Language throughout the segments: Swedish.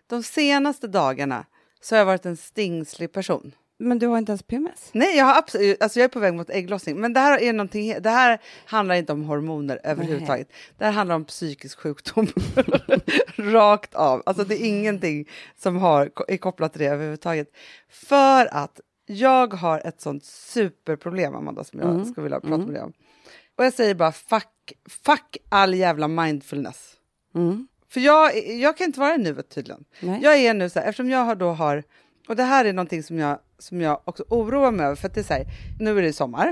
de senaste dagarna så har jag varit en stingslig person. Men du har inte ens PMS? Nej, jag har absolut, alltså jag är på väg mot ägglossning. Men det här är någonting, det här handlar inte om hormoner överhuvudtaget. Det här handlar om psykisk sjukdom. Rakt av. Alltså det är ingenting som är kopplat till det överhuvudtaget. För att jag har ett sånt superproblem, Amanda, som jag skulle vilja prata med dig om. Och jag säger bara fuck all jävla mindfulness. För jag kan inte vara i nuet tydligen. Nej. Jag är nu så här, eftersom jag har och det här är någonting som jag också oroar mig över. För att det är så här, nu är det sommar.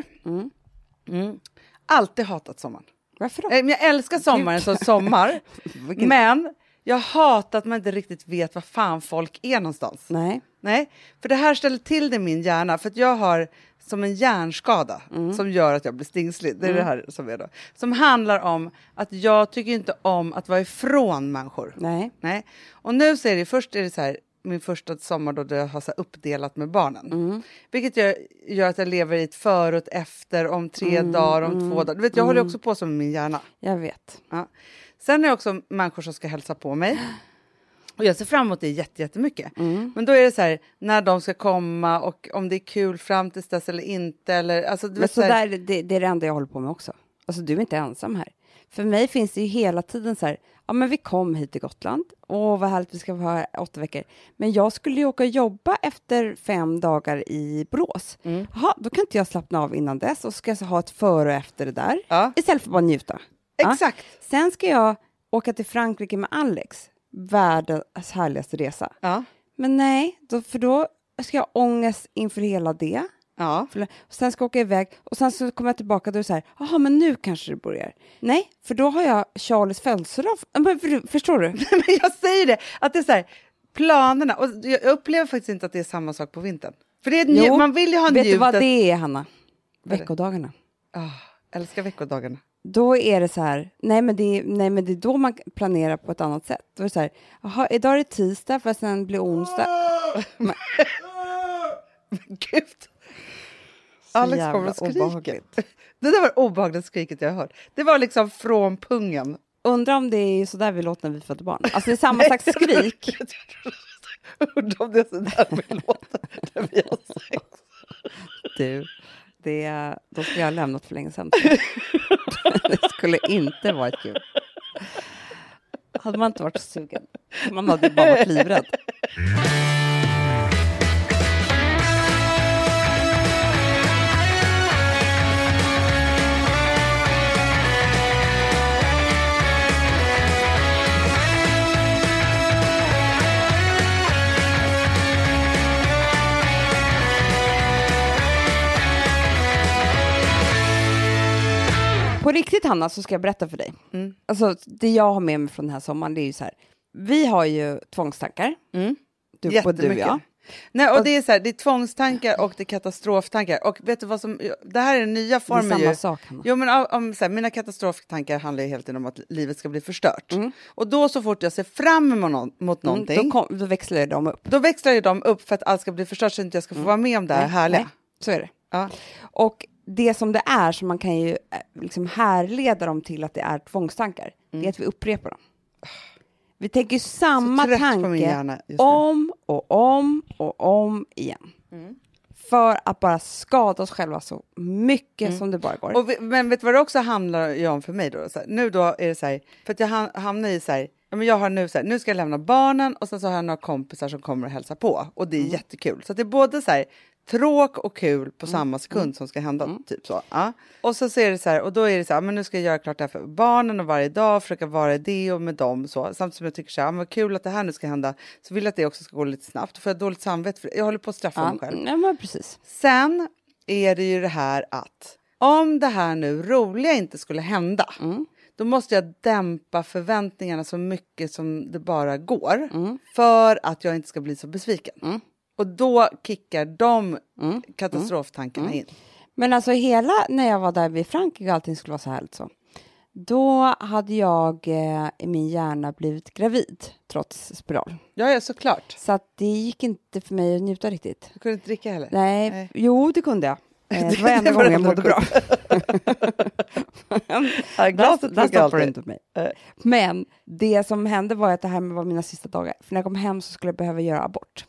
Alltid hatat sommaren. Varför då? Men jag älskar sommaren som sommar. Men jag hatar att man inte riktigt vet var fan folk är någonstans. Nej, för det här ställer till det i min hjärna. För att jag har som en hjärnskada som gör att jag blir stingslig. Det är det här som är då. Som handlar om att jag tycker inte om att vara ifrån människor. Nej. Och nu så är det, först är det så här, min första sommar då jag har så uppdelat med barnen. Vilket gör att jag lever i ett före och ett efter om 3 dagar, om 2 dagar. Du vet, jag håller också på som med min hjärna. Jag vet. Ja. Sen är det också människor som ska hälsa på mig. Och jag ser fram emot det jättemycket. Men då är det så här, när de ska komma och om det är kul fram tills dess eller inte. Eller, alltså, men så där, det är det enda jag håller på med också. Alltså du är inte ensam här. För mig finns det ju hela tiden så här, ja men vi kom hit till Gotland. Åh vad härligt, vi ska vara här 8 veckor. Men jag skulle ju åka och jobba efter 5 dagar i Borås. Jaha, då kan inte jag slappna av innan dess. Och ska jag ha ett före och efter det där. Ja. Istället för bara njuta. Exakt. Ja. Sen ska jag åka till Frankrike med Alex. Världens härligaste resa. Ja. Men nej, för då ska jag ha ångest inför hela det. Ja. Och sen ska jag åka iväg. Och sen så kommer jag tillbaka och då är det så här, jaha men nu kanske det börjar. Nej, för då har jag Charlies födelsedag. Förstår du? Men jag säger det, att det är så här, planerna. Och jag upplever faktiskt inte att det är samma sak på vintern. För det är man vill ju ha njutet. Vet du vad det är, Hanna? Veckodagarna. Älskar veckodagarna. Då är det så här, nej men det är då man planerar på ett annat sätt. Då är det så här, jaha, idag är det tisdag för att sen blir onsdag. Men gud. Alex kommer och skriker. Det där var obehagligt skriket jag har hört. Det var liksom från pungen. Undrar om det är så där vi låter när vi födde barn. Alltså det är samma slags skrik. Undrar om det är så där vi låter när vi har sex. Du, då skulle jag ha lämnat för länge sedan. Det skulle inte varit kul. Hade man inte varit sugen. Man hade bara varit livrädd. På riktigt, Hanna, så ska jag berätta för dig. Alltså, det jag har med mig från den här sommaren, det är ju så här. Vi har ju tvångstankar. Du och du, ja. Nej, och det är så här, det är tvångstankar och det är katastroftankar. Och vet du vad som, det här är den nya formen. Det är samma sak, Hanna. Jo, men så här, mina katastroftankar handlar ju helt om att livet ska bli förstört. Och då så fort jag ser fram emot någonting. Då växlar de upp. Då växlar de upp för att allt ska bli förstört så att jag ska få vara med om det här härliga. Nej, så är det. Ja. Och det som det är, så man kan ju liksom härleda dem till att det är tvångstankar. Det är att vi upprepar dem. Vi tänker samma tanke om och om och om igen. För att bara skada oss själva så mycket som det bara går. Men vet du vad det också handlar om för mig då? Så här, nu då är det så här, för att jag hamnar i så här, men jag har nu så här, nu ska jag lämna barnen och sen så har jag några kompisar som kommer och hälsa på. Och det är jättekul. Så att det är både så här tråk och kul på samma sekund som ska hända. Typ så. Ja. Och så är det så här, och då är det så här, men nu ska jag göra klart det här för barnen och varje dag försöka vara det och med dem. Så. Samtidigt som jag tycker så här, vad kul att det här nu ska hända. Så vill jag att det också ska gå lite snabbt. För jag har dåligt samvete för det. Jag håller på att straffa mig själv. Ja, men precis. Sen är det ju det här att om det här nu roliga inte skulle hända. Då måste jag dämpa förväntningarna så mycket som det bara går. För att jag inte ska bli så besviken. Och då kickar de katastroftankarna in. Men alltså när jag var där vid Frankrike och allting skulle vara så härligt så. Då hade jag i min hjärna blivit gravid trots spiral. Ja, såklart. Så att det gick inte för mig att njuta riktigt. Du kunde inte dricka heller? Nej. Jo det kunde jag. Det var enda gången jag mådde bra. Där stoppar du inte mig. Men det som hände var att det här var mina sista dagar. För när jag kom hem så skulle jag behöva göra abort.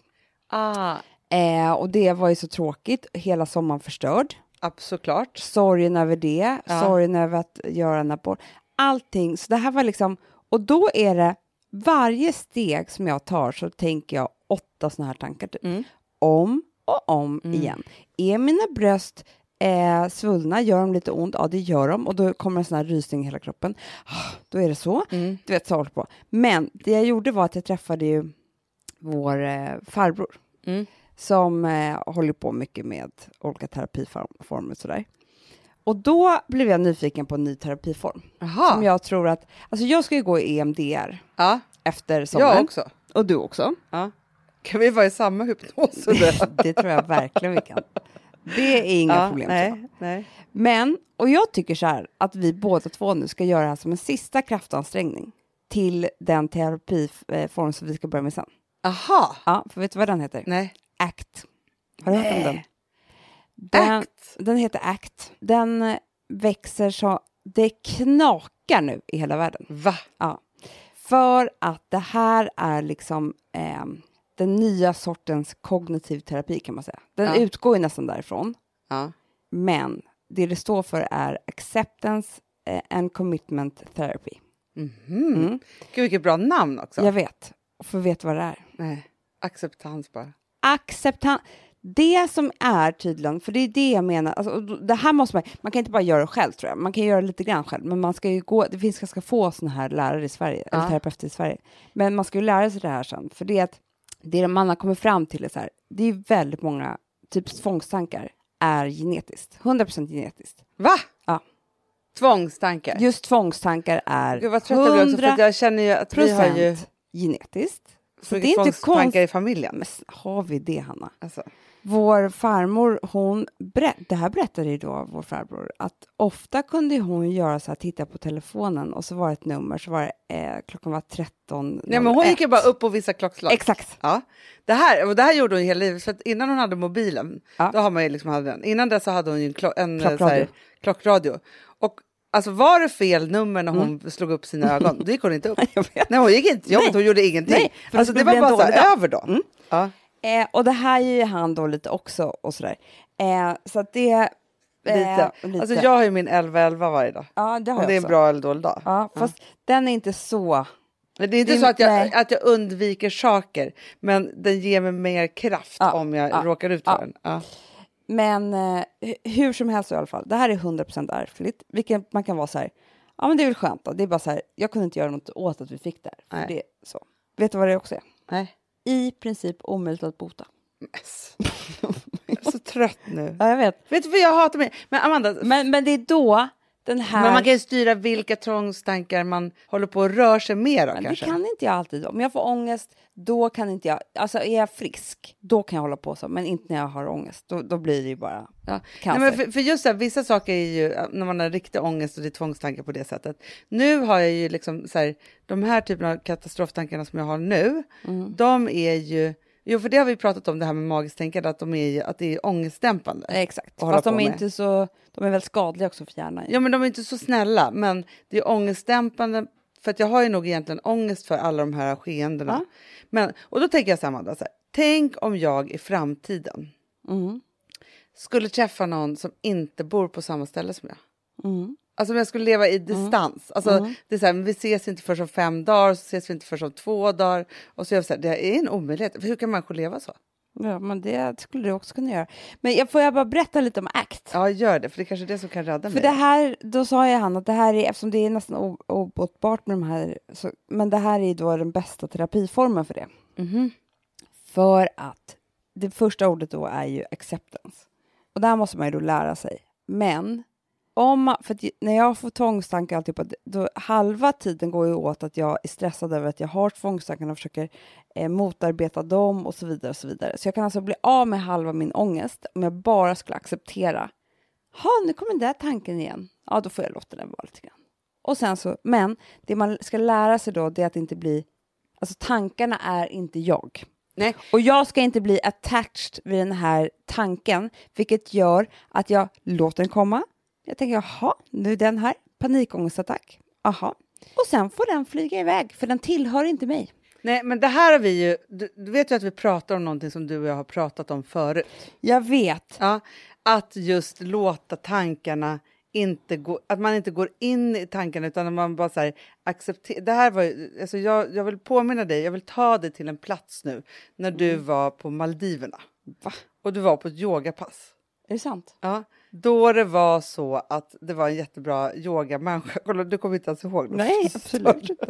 Och det var ju så tråkigt. Hela sommaren förstörd. Såklart. Sorgen över det. Sorgen över att göra en abort. Allting. Så det här var liksom... Och då är det varje steg som jag tar så tänker jag 8 såna här tankar. Typ. Om och om igen. Är mina bröst svullna? Gör de lite ont? Ja, det gör de. Och då kommer en sån här rysning i hela kroppen. Då är det så. Du vet, så håller på. Men det jag gjorde var att jag träffade ju vår farbror. Som håller på mycket med olika terapiformer och sådär. Och då blev jag nyfiken på en ny terapiform. Som jag tror att... Alltså jag ska ju gå i EMDR efter sommaren. Jag också. Och du också. Ja. Kan vi vara i samma hypnos? Det tror jag verkligen vi kan. Det är inga problem. Nej. Men, och jag tycker så här att vi båda två nu ska göra det här som en sista kraftansträngning till den terapiform som vi ska börja med sen. Aha! Ja, för vet du vad den heter? Nej. ACT. Har du hört om den? Den heter ACT. Den växer så det knakar nu i hela världen. Va? Ja. För att det här är liksom den nya sortens kognitiv terapi kan man säga. Den utgår ju nästan därifrån. Ja. Men det står för är acceptance and commitment therapy. Gud, vilket bra namn också. Jag vet. För vet vad det är? Nej, acceptans bara. Acceptans. Det som är tydligen, för det är det jag menar, alltså, det här måste man kan inte bara göra det själv tror jag, man kan göra lite grann själv, men man ska ju gå, det finns ganska få såna här lärare i Sverige, eller terapeuter i Sverige, men man ska ju lära sig det här sen, för det att det man har kommit fram till är så här, det är väldigt många typ tvångstankar är genetiskt, 100% genetiskt. Va? Ja. Tvångstankar? Just tvångstankar är 100% jag känner ju att vi har ju genetiskt. Så det är inte tankar i familjen. Men har vi det, Hanna? Alltså. Vår farmor, det här berättade ju då vår farbror, att ofta kunde hon göra så här, titta på telefonen och så var det ett nummer, så var det, klockan var 13:01. Nej, men hon gick ju bara upp på vissa klockslag. Exakt. Ja. Det här gjorde hon hela livet, för att innan hon hade mobilen, då har man ju liksom hade den. Innan dess så hade hon ju en klockradio. Och alltså var det fel nummer när hon slog upp sina ögon, då gick hon inte upp. Nej, hon gick inte jobbet, hon gjorde ingenting. Nej, alltså det var bara så här, över då. Ja. Och det här är ju han då lite också och sådär. Så att det... Lite. Alltså jag har ju min 11:11 varje dag. Ja, det har och det är en bra eller dålig dag. Ja, fast den är inte så... Men det är inte så att jag undviker saker, men den ger mig mer kraft om jag råkar ut för den. Ja. Men hur som helst i alla fall, det här är 100% ärftligt. Vilket man kan vara så här, ja men det är väl skönt då. Det är bara så här, jag kunde inte göra något åt att vi fick det här. För det är så. Vet du vad det också är? Nej. I princip omöjligt att bota. Jag är så trött nu. Ja, jag vet. Vet du vad jag hatar mig? Men Amanda... Men det är då den här... Men man kan ju styra vilka tvångstankar man håller på att röra sig mer av, kanske. Det kan inte jag alltid. Om jag får ångest, då kan inte jag... Alltså är jag frisk, då kan jag hålla på så. Men inte när jag har ångest. Då blir det ju bara cancer. Nej, men för just så här, vissa saker är ju... När man har riktig ångest och det är tvångstankar på det sättet. Nu har jag ju liksom så här... De här typerna av katastroftankarna som jag har nu, de är ju... Jo, för det har vi pratat om, det här med magiskt tänkande, att det är ångestdämpande. Exakt, fast de är inte så, de är väl skadliga också för hjärnan. Ja, men de är inte så snälla, men det är ångestdämpande, för att jag har ju nog egentligen ångest för alla de här skeendena. Men, och då tänker jag så här, tänk om jag i framtiden skulle träffa någon som inte bor på samma ställe som jag. Alltså om jag skulle leva i distans. Alltså det är så här, vi ses inte för som 5 dagar, så ses vi inte för som 2 dagar. Och så är det så här, det är en omöjlighet. Hur kan människor leva så? Ja, men det skulle du också kunna göra. Men får jag bara berätta lite om ACT? Ja, gör det, för det är kanske det som kan rädda mig. För det här, då sa jag han att det här är, eftersom det är nästan obotbart med de här, men det här är då den bästa terapiformen för det. För att det första ordet då är ju acceptance. Och där måste man ju då lära sig. Men för att när jag får tvångstankar alltid då halva tiden går ju åt att jag är stressad över att jag har tvångstankar och försöker motarbeta dem och så vidare och så vidare. Så jag kan alltså bli av med halva min ångest om jag bara skulle acceptera. Nu kommer den där tanken igen. Ja, då får jag låta den vara lite grann. Och sen så, men det man ska lära sig då, det är att inte bli, alltså tankarna är inte jag. Nej. Och jag ska inte bli attached vid den här tanken, vilket gör att jag låter den komma. Jag tänker, jaha, nu är den här, panikångestattack. Aha. Och sen får den flyga iväg, för den tillhör inte mig. Nej, men det här har vi ju... Du vet ju att vi pratar om någonting som du och jag har pratat om förut. Jag vet. Ja, att just låta tankarna inte gå... Att man inte går in i tankarna utan att man bara så här accepterar... Det här var ju... Alltså jag vill påminna dig, jag vill ta dig till en plats nu när du var på Maldiverna. Va? Och du var på ett yogapass. Är det sant? Ja, då det var så att det var en jättebra yogamänniska. Kolla, du kommer inte ens ihåg det. Nej, absolut inte.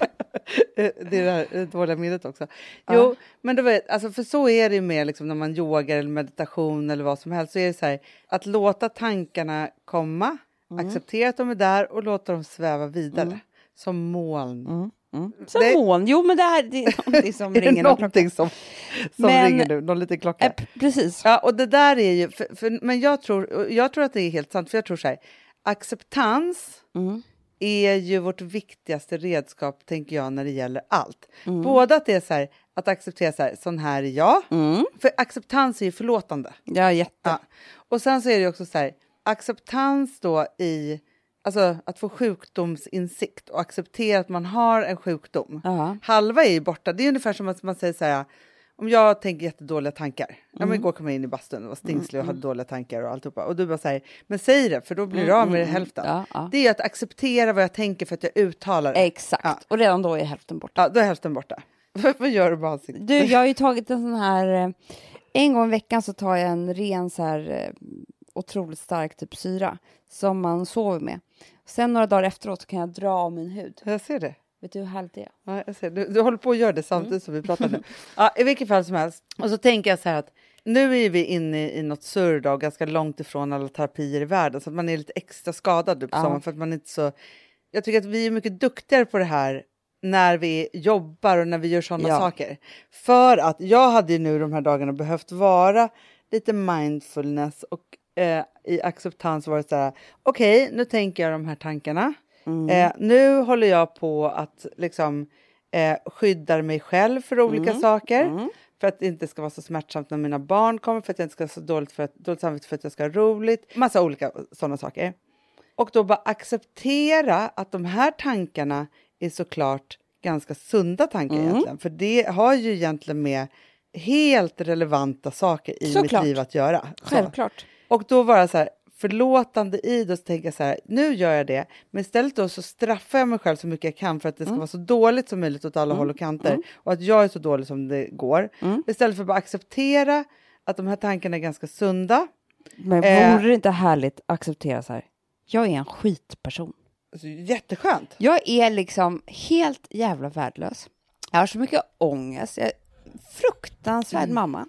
Det är det här dåliga minnet också. Jo, men det var, alltså, för så är det ju mer liksom, när man yogar eller meditation eller vad som helst. Så är det så här, att låta tankarna komma, acceptera att de är där och låta dem sväva vidare. Som moln. Som moln. Jo, men det är någonting som ringer. Är det någonting som ringer nu? Någon liten klocka. Precis. Ja, och det där är ju... men jag tror att det är helt sant. För jag tror så här, acceptans är ju vårt viktigaste redskap, tänker jag, när det gäller allt. Både att det är så här, att acceptera så här, sån här är jag. För acceptans är ju förlåtande. Ja, jätte. Ja. Och sen så är det ju också så här, acceptans då i... Alltså att få sjukdomsinsikt och acceptera att man har en sjukdom. Halva är ju borta. Det är ungefär som att man säger så här, om jag tänker jättedåliga tankar. Ja, men igår kom jag in i bastun och var stingslig och hade dåliga tankar och alltihopa. Och du bara säger, men säg det, för då blir det av med hälften. Det är ju att acceptera vad jag tänker för att jag uttalar det. Exakt, och redan då är hälften borta. Ja, då är hälften borta. Vad gör du med ansiktet? Du, jag har ju tagit en sån här, en gång i veckan så tar jag en ren så här otroligt stark typ syra som man sover med. Sen några dagar efteråt så kan jag dra av min hud. Jag ser det. Vet du hur härligt det är? Ja, jag ser. Du håller på att göra det samtidigt som vi pratar nu. Ja, i vilket fall som helst. Och så tänker jag så här att nu är vi inne i något surr då, ganska långt ifrån alla terapier i världen. Så att man är lite extra skadad på sommaren för att man inte så... Jag tycker att vi är mycket duktigare på det här när vi jobbar och när vi gör sådana saker. För att jag hade ju nu de här dagarna behövt vara lite mindfulness och i acceptans var det så här, okej, nu tänker jag de här tankarna. Nu håller jag på att liksom skydda mig själv för olika saker. För att det inte ska vara så smärtsamt när mina barn kommer. För att jag inte ska ha så dåligt samvete för att jag ska ha roligt. Massa olika sådana saker. Och då bara acceptera att de här tankarna är såklart ganska sunda tankar egentligen. För det har ju egentligen med helt relevanta saker i mitt liv att göra. Självklart. Och då var det så här, förlåtande i det, så tänker jag så här, nu gör jag det. Men istället då så straffar jag mig själv så mycket jag kan för att det ska vara så dåligt som möjligt åt alla håll och kanter. Och att jag är så dålig som det går. Istället för att bara acceptera att de här tankarna är ganska sunda. Men vore det inte härligt att acceptera så här? Jag är en skitperson. Alltså, jätteskönt. Jag är liksom helt jävla värdelös. Jag har så mycket ångest. Jag är fruktansvärd mamma.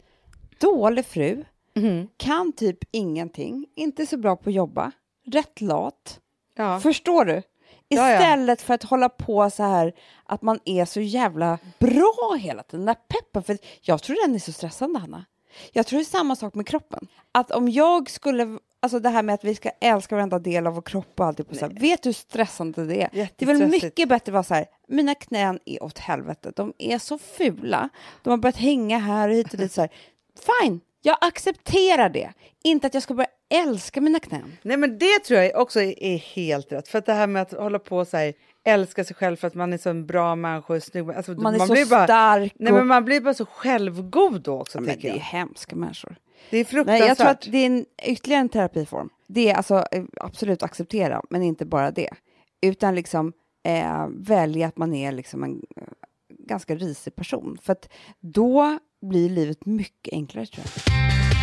Dålig fru. Kan typ ingenting. Inte så bra på att jobba. Rätt lat. Ja. Förstår du? Istället för att hålla på så här att man är så jävla bra hela tiden. Den där peppen. För jag tror den är så stressande, Hanna. Jag tror det är samma sak med kroppen. Att om jag skulle... Alltså det här med att vi ska älska varenda del av vår kropp och alltid på så här. Vet du hur stressande det är? Det är väl mycket bättre att vara så här. Mina knän är åt helvete. De är så fula. De har börjat hänga här och hit och dit så här. Fine. Jag accepterar det. Inte att jag ska börja älska mina knän. Nej, men det tror jag också är helt rätt. För att det här med att hålla på och så älska sig själv för att man är så en bra människa och snygg. Alltså, man är så stark. Nej, men man blir bara så självgod då också. Men det är hemska människor. Det är fruktansvärt. Nej, jag tror att det är ytterligare en terapiform. Det är alltså absolut acceptera, men inte bara det. Utan liksom välja att man är liksom en ganska risig person. För att då blir livet mycket enklare, tror jag.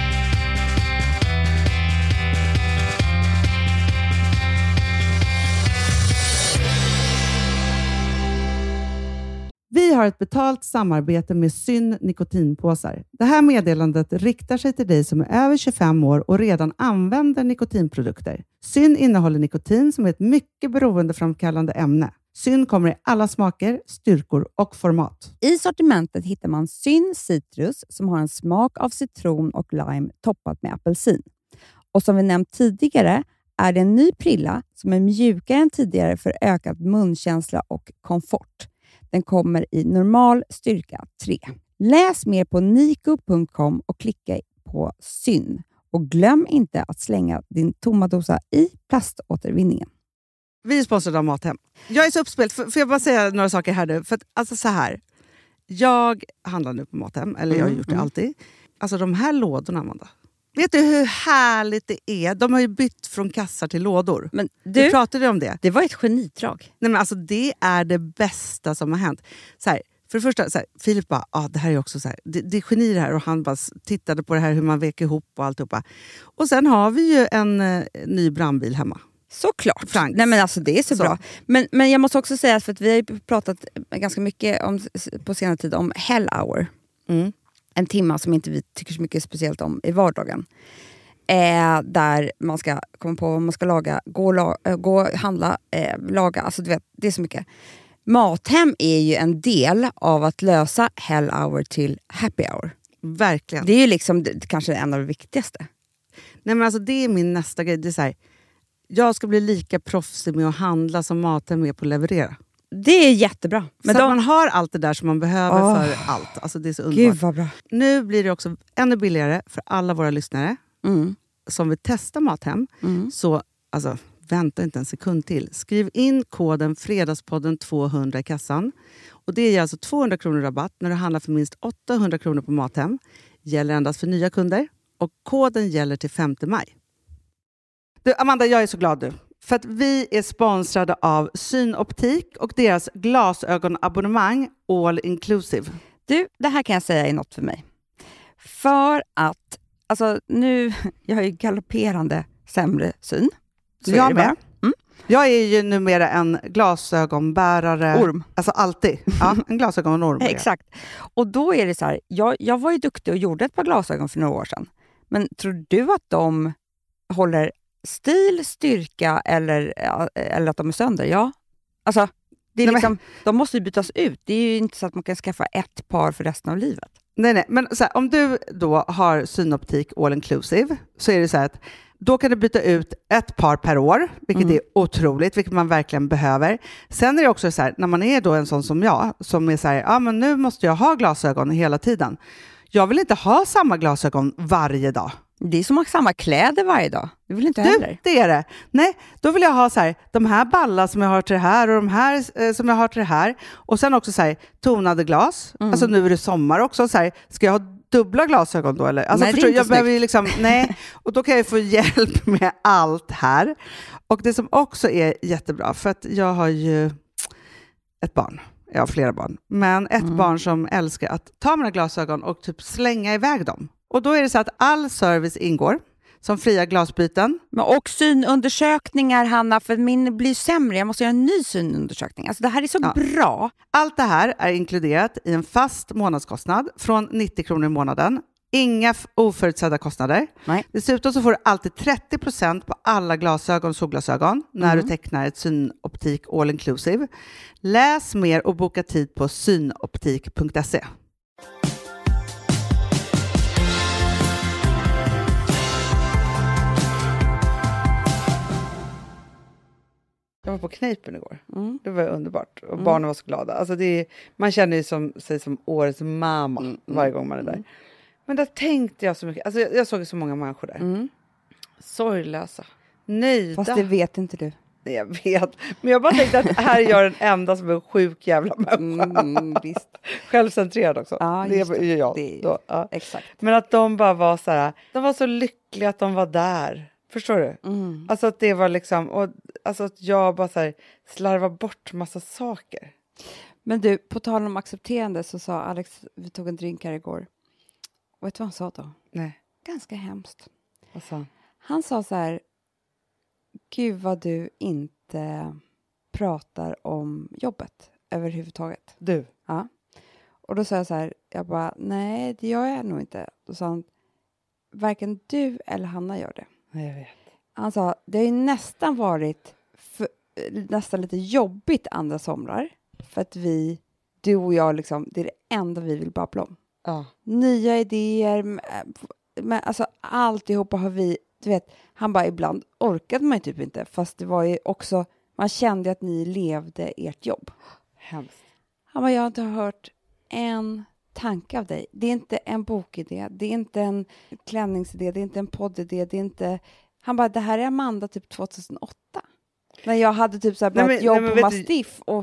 Vi har ett betalt samarbete med Syn nikotinpåsar. Det här meddelandet riktar sig till dig som är över 25 år och redan använder nikotinprodukter. Syn innehåller nikotin som är ett mycket beroendeframkallande ämne. Syn kommer i alla smaker, styrkor och format. I sortimentet hittar man Syn Citrus som har en smak av citron och lime toppat med apelsin. Och som vi nämnt tidigare är det en ny prilla som är mjukare än tidigare för ökad munkänsla och komfort. Den kommer i normal styrka 3. Läs mer på niko.com och klicka på syn. Och glöm inte att slänga din tomma dosa i plaståtervinningen. Vi är sponsrade av Mathem. Jag är så uppspelt. Får jag bara säga några saker här nu? För att, alltså så här. Jag handlar nu på Mathem. Eller jag har gjort det alltid. Alltså de här lådorna, Amanda. Vet du hur härligt det är? De har ju bytt från kassar till lådor. Men du pratade om det. Det var ett genidrag. Nej, men alltså, det är det bästa som har hänt. Så här, för det första, så här, Filip bara, det här är också så här, det är geni det här. Och han bara tittade på det här hur man vek ihop och alltihopa. Och sen har vi ju en ny brandbil hemma. Såklart. Nej, men alltså, det är så bra. Men jag måste också säga, för att vi har ju pratat ganska mycket på senare tid om Hell Hour. En timma som inte vi tycker så mycket speciellt om i vardagen. Där man ska komma på vad man ska laga, gå handla, laga. Alltså du vet, det är så mycket. Mathem är ju en del av att lösa Hell Hour till Happy Hour. Verkligen. Det är ju liksom kanske en av de viktigaste. Nej, men alltså, det är min nästa grej. Det är så här, jag ska bli lika proffsig med att handla som Mathem är på att leverera. Det är jättebra. Men så man har allt det där som man behöver för allt. Alltså det är så underbart. Gud vad bra. Nu blir det också ännu billigare för alla våra lyssnare som vill testa Mathem. Så alltså, vänta inte en sekund till. Skriv in koden Fredagspodden 200 i kassan. Och det ger alltså 200 kronor rabatt när du handlar för minst 800 kronor på Mathem. Gäller endast för nya kunder. Och koden gäller till 5 maj. Du, Amanda, jag är så glad du. För att vi är sponsrade av Synoptik och deras glasögonabonnemang All Inclusive. Du, det här kan jag säga är något för mig. För att, alltså nu, jag har ju galopperande sämre syn. Så jag med. Jag är ju numera en glasögonbärare. Orm. Alltså alltid. Ja, en glasögonorm. Exakt. Och då är det så här, jag var ju duktig och gjorde ett par glasögon för några år sedan. Men tror du att de håller stil, styrka eller att de är sönder? Ja. Alltså, det är liksom, de måste ju bytas ut. Det är ju inte så att man kan skaffa ett par för resten av livet. Nej. Men så här, om du då har Synoptik All Inclusive så är det så här att då kan du byta ut ett par per år, vilket är otroligt, vilket man verkligen behöver. Sen är det också så här, när man är då en sån som jag, som är så här, men nu måste jag ha glasögon hela tiden. Jag vill inte ha samma glasögon varje dag. Det är som att ha samma kläder varje dag. Det vill inte heller. Det är det. Nej, då vill jag ha så här, de här ballar som jag har till det här och de här som jag har till det här. Och sen också så här, tonade glas. Alltså nu är det sommar också. Så här, ska jag ha dubbla glasögon då? Eller? Alltså, nej, förstår, jag behöver ju liksom, nej. Och då kan jag få hjälp med allt här. Och det som också är jättebra, för att jag har ju ett barn. Jag har flera barn. Men ett barn som älskar att ta mina glasögon och typ slänga iväg dem. Och då är det så att all service ingår. Som fria glasbyten. Men och synundersökningar, Hanna, för min blir sämre. Jag måste göra en ny synundersökning. Alltså det här är så bra. Allt det här är inkluderat i en fast månadskostnad från 90 kronor i månaden. Inga oförutsedda kostnader. Nej. Dessutom så får du alltid 30% på alla glasögon och solglasögon när du tecknar ett Synoptik All Inclusive. Läs mer och boka tid på synoptik.se. Jag var på Kneipen igår. Det var underbart. Och barnen var så glada. Alltså man känner ju sig som årets mamma varje gång man är där. Men där tänkte jag så mycket. Alltså jag såg så många människor där. Sorglösa. Nöjda. Fast det vet inte du. Jag vet. Men jag bara tänkte att här är jag den enda som är en sjuk jävla människa. Visst. Självcentrerad också. Ja, det är ju jag. Det är, då, ja. Exakt. Men att de bara var så här. De var så lyckliga att de var där. Förstår du? Alltså att det var liksom, och alltså att jag bara så här slarvar bort massa saker. Men du, på tal om accepterande så sa Alex, vi tog en drink här igår. Och vet du vad han sa då? Nej. Ganska hemskt. Vad sa han? Han sa så här, gud vad du inte pratar om jobbet överhuvudtaget. Du? Ja. Och då sa jag så här, jag bara, nej det gör jag nog inte. Då sa han, varken du eller Hanna gör det. Nej, jag vet. Han sa, det har ju nästan varit nästan lite jobbigt andra somrar. För att du och jag liksom, det är det enda vi vill babbla om. Ja. Nya idéer, men alltså alltihopa har vi, du vet, han bara ibland orkade man ju typ inte. Fast det var ju också, man kände att ni levde ert jobb. Hemskt. Han bara, jag har inte hört en tanke av dig. Det är inte en bokidé, det är inte en klänningsidé, det är inte en poddidé, det är inte... Han bara, det här är Amanda typ 2008. När jag hade typ så här bara ett jobb på Mastiff och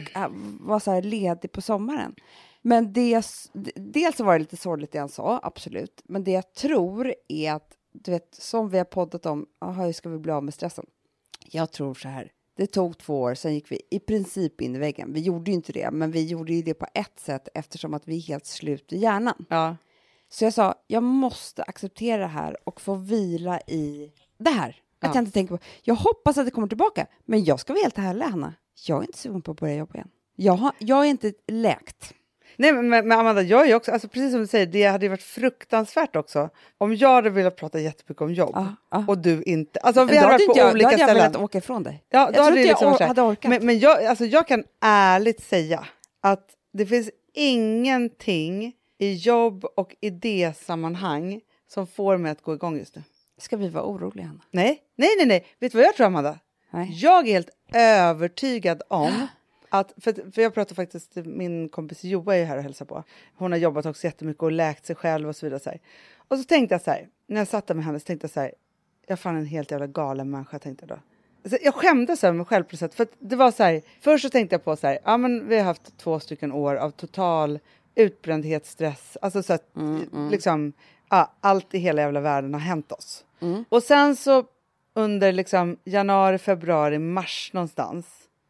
var så här ledig på sommaren. Men dels så var det lite sorgligt det han sa, absolut. Men det jag tror är att, du vet, som vi har poddat om, hur ska vi bli av med stressen? Jag tror så här, det tog 2 år, sen gick vi i princip in i väggen. Vi gjorde ju inte det, men vi gjorde ju det på ett sätt eftersom att vi är helt slut i hjärnan. Ja. Så jag sa, jag måste acceptera det här och få vila i det här. Att jag inte tänker på, jag hoppas att det kommer tillbaka. Men jag ska vara helt ärlig, Hanna. Jag är inte sugen på att börja jobba igen. Jag är inte läkt. Nej, men Amanda, jag är också, alltså precis som du säger, det hade varit fruktansvärt också om jag hade velat prata jättemycket om jobb och du inte. Alltså vi hade varit på olika ställen. Då hade jag velat åka ifrån dig. Ja, då jag hade tror inte liksom jag hade orkat. Men jag kan ärligt säga att det finns ingenting i jobb och idésammanhang som får mig att gå igång just nu. Ska vi vara oroliga, Hanna? Nej. Vet du vad jag tror, Amanda? Nej. Jag är helt övertygad om att, för jag pratar faktiskt, min kompis Joa är här och hälsar på. Hon har jobbat också jättemycket och läkt sig själv och så vidare. Så här. Och så tänkte jag så här, när jag satt där med henne så tänkte jag så här, jag fann en helt jävla galen människa, tänkte jag då. Så jag skämdes över mig själv på sätt, för att det var så här, först så tänkte jag på så här, ja men vi har haft 2 år av total utbrändhet, stress, alltså så att liksom, ja, allt i hela jävla världen har hänt oss. Och sen så under liksom januari, februari, mars någonstans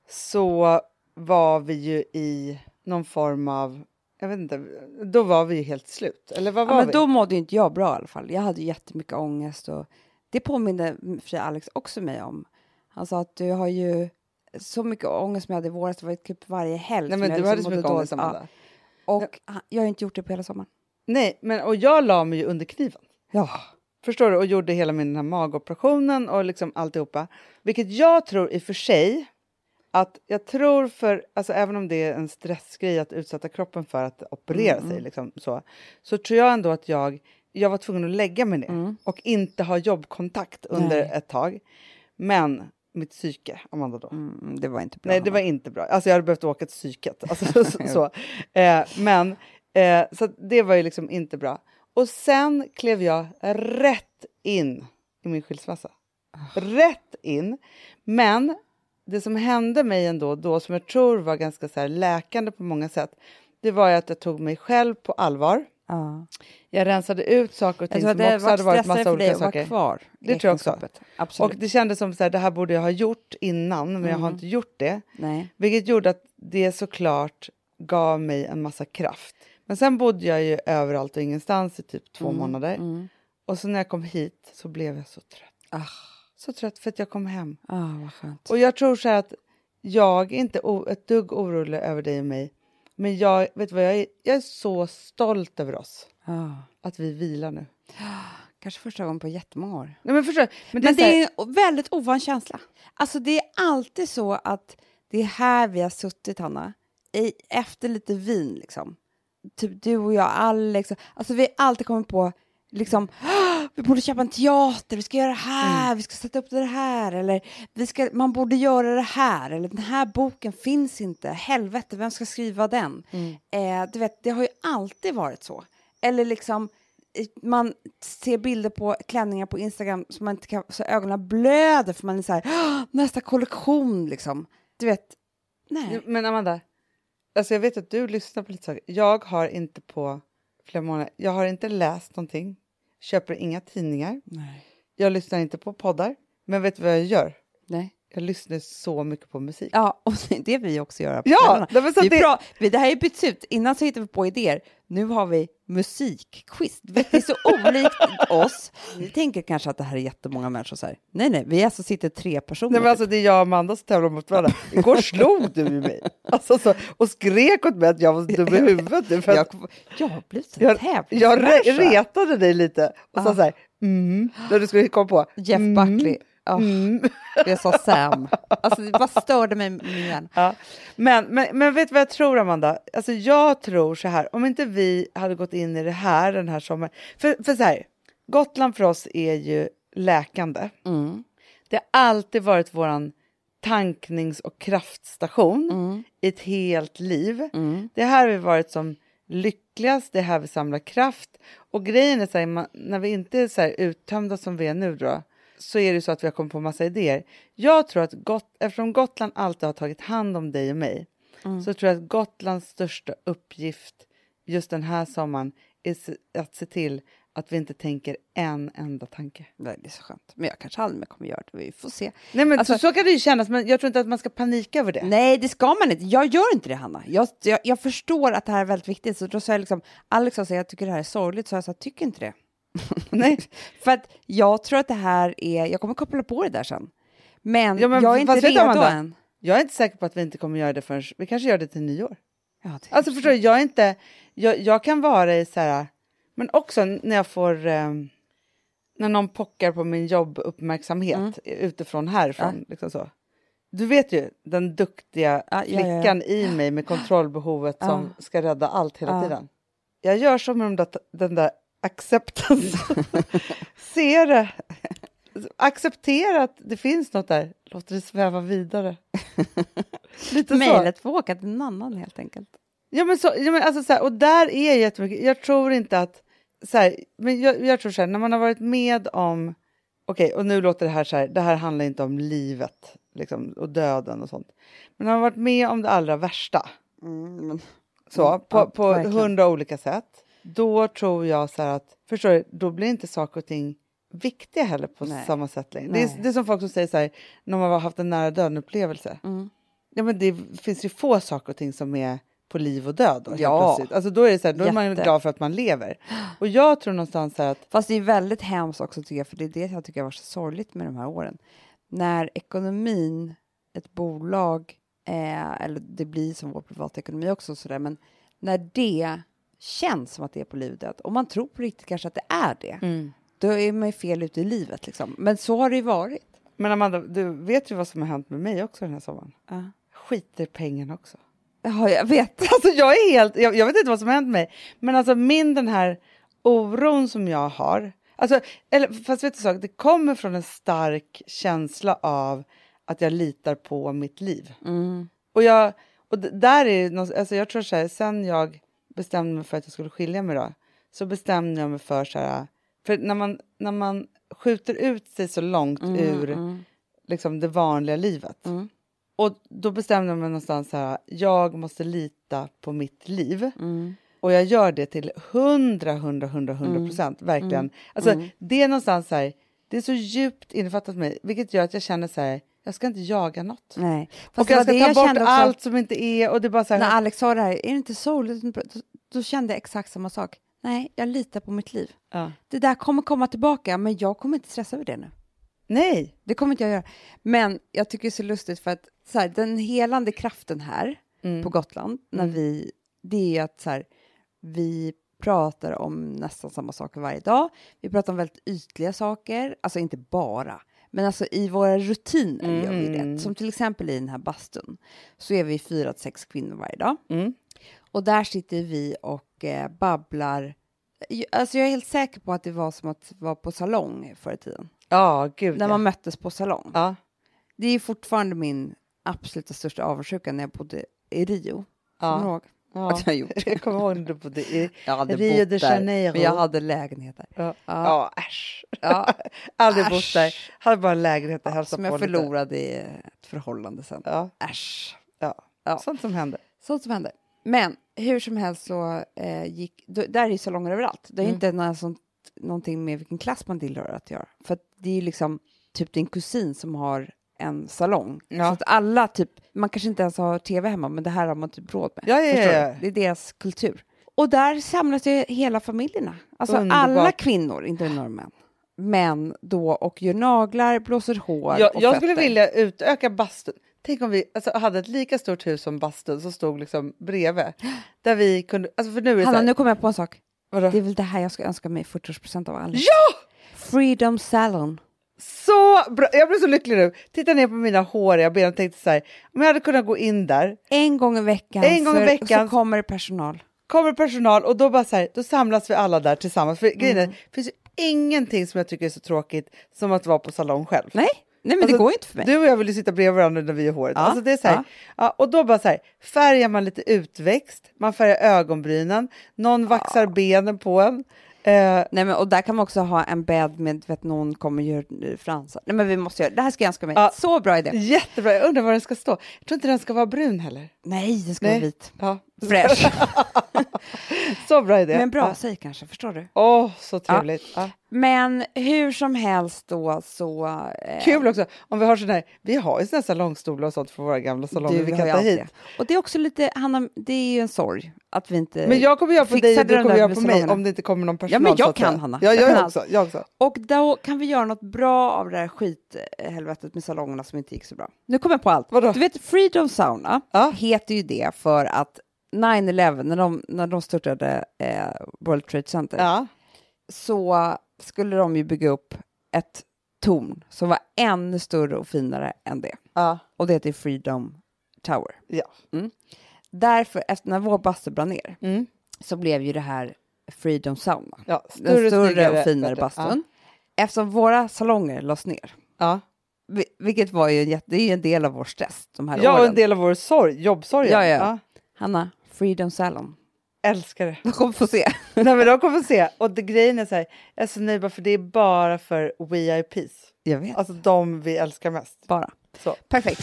så var vi ju i någon form av, jag vet inte, då var vi ju helt slut. Eller vad var men vi? Då mådde inte jag bra i alla fall. Jag hade jättemycket ångest och det påminner för Alex också mig om. Han sa att du har ju så mycket ångest som jag hade i våras, det var typ varje helg. Nej, men du hade så mycket ångest, Amanda. Och jag har inte gjort det på hela sommaren. Nej, men och jag la mig ju under kniven. Ja. Förstår du? Och gjorde hela min här magoperationen och liksom alltihopa. Vilket jag tror i och för sig, att jag tror för, alltså även om det är en stressgrej att utsätta kroppen för att operera sig liksom så tror jag ändå att jag var tvungen att lägga mig ner och inte ha jobbkontakt under ett tag. Men mitt psyke, Amanda då. Det var inte bra. Nej, det var inte bra. Alltså jag hade behövt åka till psyket. Alltså, så. Så det var ju liksom inte bra. Och sen klev jag rätt in i min skilsmässa. Rätt in. Men det som hände mig ändå då, som jag tror var ganska så här läkande på många sätt, det var ju att jag tog mig själv på allvar. Jag rensade ut saker och ting som också hade varit massa olika saker. Kvar det tror jag också. Absolut. Och det kändes som så här, det här borde jag ha gjort innan, men jag har inte gjort det. Nej. Vilket gjorde att det såklart gav mig en massa kraft. Men sen bodde jag ju överallt och ingenstans i typ 2 månader. Och så när jag kom hit så blev jag så trött. Så trött för att jag kom hem. Vad skönt. Och jag tror så här att jag är inte ett dugg orolig över dig och mig. Men jag är så stolt över oss. Att vi vilar nu. Kanske första gången på jättemånga år. Nej, men förstår, men det är en väldigt ovan känsla. Alltså det är alltid så att det är här vi har suttit, Hanna. Efter lite vin liksom. Typ du och jag, Alex. Alltså vi har alltid kommit på liksom, vi borde köpa en teater, vi ska göra det här, vi ska sätta upp det här, eller man borde göra det här, eller den här boken finns inte, helvete, vem ska skriva den? Du vet, det har ju alltid varit så. Eller liksom, man ser bilder på klänningar på Instagram som man inte kan, så ögonen blöder för man är så här, nästa kollektion liksom. Du vet, nej. Men Amanda, alltså jag vet att du lyssnar på lite saker. Jag har inte på flera månader, jag har inte läst någonting. Köper inga tidningar. Nej. Jag lyssnar inte på poddar. Men vet du vad jag gör? Nej. Jag lyssnar så mycket på musik. Ja, och det vi också gör. Ja, det här är bytt ut. Innan så hittar vi på idéer. Nu har vi musikquiz. Det är så olikt oss. Ni tänker kanske att det här är jättemånga människor så här. Nej, vi alltså sitter 3 personer. Nej, men alltså det är jag och Amanda som tävlar mot varandra. Igår slog du ju mig. Alltså, så, och skrek åt mig att jag var dum i huvudet. För att jag har blivit så tävling. Jag retade dig lite. Och sa så här, när du skulle komma på. Jeff Buckley. Jag sa Sam. Alltså det bara störde mig igen. Ja. Men vet du vad jag tror, Amanda? Alltså jag tror så här, om inte vi hade gått in i det här den här sommaren. För så här, Gotland för oss är ju läkande. Det har alltid varit våran tanknings- och kraftstation i ett helt liv. Det här har varit som lyckligast, det är här vi samlar kraft. Och grejen är så här, när vi inte är så här uttömda som vi är nu då, så är det så att vi har kommit på massa idéer. Jag tror att eftersom Gotland alltid har tagit hand om dig och mig, så tror jag att Gotlands största uppgift just den här sommaren är att se till att vi inte tänker en enda tanke. Det är så skönt. Men jag kanske aldrig mer kommer göra det. Vi får se. Nej, men alltså, så kan det ju kännas, men jag tror inte att man ska panika över det. Nej, det ska man inte. Jag gör inte det, Hanna. Jag förstår att det här är väldigt viktigt. Så då sa jag liksom, Alex sa att jag tycker det här är sorgligt, så jag sa, tycker inte det. Nej, för att jag tror att det här är, jag kommer koppla på det där sen. Men jag är inte redo än. Jag är inte säker på att vi inte kommer göra det förrän, vi kanske gör det till nyår. Ja, alltså förstår du, jag kan vara i så här, men också när jag får, när någon pockar på min jobbuppmärksamhet utifrån härifrån, liksom så. Du vet ju, den duktiga flickan i mig med kontrollbehovet som ska rädda allt hela tiden. Jag gör som med den där acceptance. Se det. Acceptera att det finns något där. Låt det sväva vidare. Lite så. Mejlet får åka till en annan helt enkelt. Ja men alltså så här, och där är jättemycket. Jag tror inte att så här, men jag tror så här, när man har varit med om, okej, och nu låter det här så här, det här handlar inte om livet liksom, och döden och sånt. Men när man har varit med om det allra värsta. Så, på 100 olika sätt. Då tror jag så här att, förstår du, då blir inte saker och ting viktiga heller på samma sätt längre. Det är som folk som säger så här, när man har haft en nära döden-upplevelse. Ja, men det finns ju få saker och ting som är på liv och död. Då, alltså då är det så här, då är man glad för att man lever. Och jag tror någonstans så här att... Fast det är väldigt hemskt också tycker jag, för det är det jag tycker var så sorgligt med de här åren. När ekonomin, ett bolag, eller det blir som vår privatekonomi också sådär, men när det känns som att det är på liv och död, och man tror på riktigt kanske att det är det, då är man ju fel ute i livet liksom. Men så har det ju varit. Men Amanda, du vet ju vad som har hänt med mig också den här sommaren. Skiter pengarna också. Ja, jag vet. Alltså jag är helt, jag vet inte vad som har hänt med mig. Men alltså den här oron som jag har. Alltså, fast vet du så, det kommer från en stark känsla av att jag litar på mitt liv. Och där är något, alltså jag tror så här, sen jag bestämde mig för att jag skulle skilja mig då, så bestämde jag mig för så här, för när man skjuter ut sig så långt ur liksom det vanliga livet. Och då bestämde jag mig någonstans så här, jag måste lita på mitt liv. Och jag gör det till 100%, verkligen. Alltså det är någonstans så här, det är så djupt innefattat mig, vilket gör att jag känner så här, jag ska inte jaga något. Nej. Och jag ska ta bort allt som inte är, och det är bara så här. När Alex sa det här, är det inte så? Då kände jag exakt samma sak. Nej, jag litar på mitt liv. Det där kommer komma tillbaka, men jag kommer inte stressa över det nu. Nej. Det kommer inte jag göra. Men jag tycker det är så lustigt för att så här, den helande kraften här på Gotland, när det är att så här, vi pratar om nästan samma saker varje dag. Vi pratar om väldigt ytliga saker, alltså inte bara, men alltså i våra rutiner gör vi det. Som till exempel i den här bastun så är vi 4-6 kvinnor varje dag. Och där sitter vi och babblar. Alltså jag är helt säker på att det var som att vara på salong förr i tiden. Ja, gud. När man möttes på salong. Ja. Det är fortfarande min absoluta största avundsjuka när jag bodde i Rio. Kommer du ihåg? Att jag gjort. Jag kommer ihåg när du bodde i Rio de Janeiro. Men jag hade lägenhet där. Äsch. Ja. Aldrig bott där. Hade bara lägenhet där. Som jag förlorade i ett förhållande sen. Äsch. Ja. Sånt som hände. Sånt som hände. Men hur som helst så där är ju salonger överallt. Det är inte någonting med vilken klass man tillhör att göra. För att det är ju liksom typ din kusin som har en salong. Så att alla typ, man kanske inte ens har tv hemma, men det här har man typ råd med. Ja. Det är deras kultur. Och där samlas ju hela familjerna. Alltså alla kvinnor, inte några män. Men då och gör naglar, blåser hår och jag skulle vilja utöka bastun. Tänk om vi hade ett lika stort hus som bastun som stod liksom bredvid. Där vi kunde, alltså för nu är det Hanna, nu kommer jag på en sak. Vadå? Det är väl det här jag ska önska mig 40% av alla. Ja! Freedom Salon. Så bra. Jag blir så lycklig nu. Titta ner på mina håriga ben och tänkte så här, om jag hade kunnat gå in där. En gång i veckan så kommer det personal. Och då bara så här, då samlas vi alla där tillsammans. För grejen är, det finns ju ingenting som jag tycker är så tråkigt som att vara på salong själv. Nej. Nej, men alltså, det går ju inte för mig. Du och jag vill ju sitta bredvid varandra när vi är håret. Ja, Alltså det är så här, och då bara så här, färgar man lite utväxt, man färgar ögonbrynen, någon vaxar benen på en. Nej, men, och där kan man också ha en bädd med, vet, någon kommer göra fransar. Nej, men vi måste göra det här. Ska jag önska mig. Så bra idé. Jättebra, jag undrar vad den ska stå. Jag tror inte den ska vara brun heller. Nej, den ska vara vit. Ja. Fresh. Så bra idé. Men bra, säg kanske, förstår du? Så trevligt. Ja. Men hur som helst då så... Kul också, om vi har sån här, vi har ju såna här salongstolar och sånt för våra gamla salonger vi kan ta hit. Och det är också lite, Hanna, det är ju en sorg att vi inte... Men jag kommer göra på dig och du kommer göra på mig om det inte kommer någon personal. Ja, men jag kan, Hanna. Ja, jag också. Och då kan vi göra något bra av det här skithelvetet med salongerna som inte gick så bra. Nu kommer jag på allt. Vadå? Du vet, Freedom Sauna heter ju det för att 9/11, när de störtade World Trade Center, så skulle de ju bygga upp ett torn som var ännu större och finare än det. Och det heter Freedom Tower. Ja. Därför, efter när vår bastu brann ner, så blev ju det här Freedom Sauna. Ja, den större och finare bastun. Eftersom våra salonger lades ner. Vilket var ju det är ju en del av vår stress de här åren. En del av vår jobbsorg. Ja. Hanna, Freedom Salon. Älskar det. De kommer få se. Nej, men de kommer få se. Och grejen är så här, jag är så nöjd bara för det är bara för VIPs. Jag vet. Alltså de vi älskar mest. Bara. Så. Perfekt.